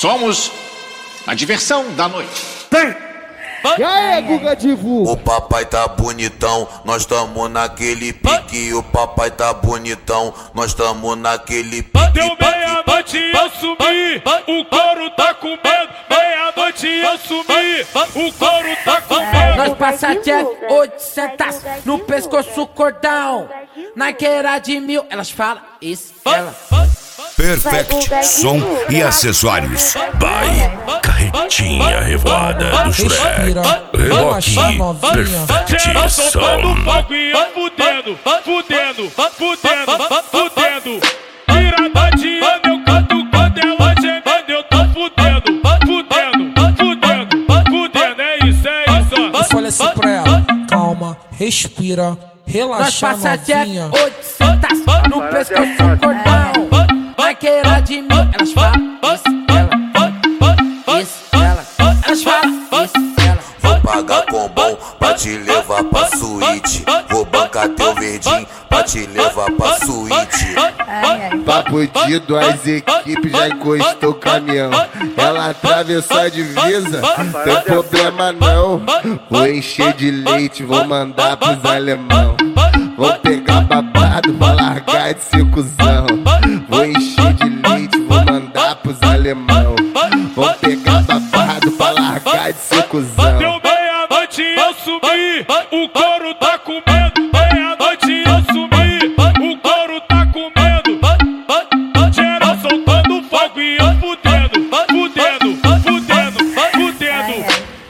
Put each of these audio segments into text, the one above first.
Somos a diversão da noite. E aí, Guga Divu? O papai tá bonitão, nós tamo naquele pique. O papai tá bonitão, nós tamo naquele pique. Deu meia-noite e eu sumi, o couro tá com medo. Meia-noite e eu sumi, o couro tá com medo. Nós passa Jack 800 no pescoço cordão. Naqueira de 1000, elas falam isso, ela. Perfect Som e Acessórios by Carretinha Revoada do Shrek. Reboque Perfect Som. Soltando fogo e eu fudendo, fudendo, fudendo, fudendo. Virada de ano eu canto quando ela gemendo, eu tô fudendo, fudendo, fudendo, fudendo. É isso, Eu falei assim pra ela, calma, respira, relaxa novinha. 800 no pescoço cordão. Naqueira de 1000, elas falam isso, ela. Isso, ela. Elas falam isso, ela. Vou pagar com bom pra te levar pra suíte. Vou bancar teu verdinho pra te levar pra suíte. Papo de duas equipes, já encostou o caminhão. Ela atravessou a divisa, tem problema não. Vou encher de leite, vou mandar pros alemão. Vou pegar babado, vou largar de ser cuzão. Vou encher de leite, vou mandar pros alemão. Vou pegar babado pra largar de ser cuzão. Deu meia-noite e eu sumi, o couro tá com medo. Meia-noite e eu sumi, o couro tá com medo. Geral soltando fogo e eu fudendo, fudendo, fudendo, fudendo.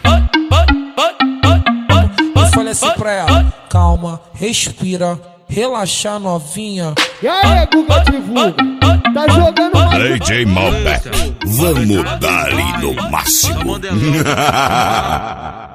Eu falei assim pra ela, calma, respira, relaxa novinha. E aí, Guga Divu? Tá jogando mais? DJ Malbec, vamos dar ali no máximo.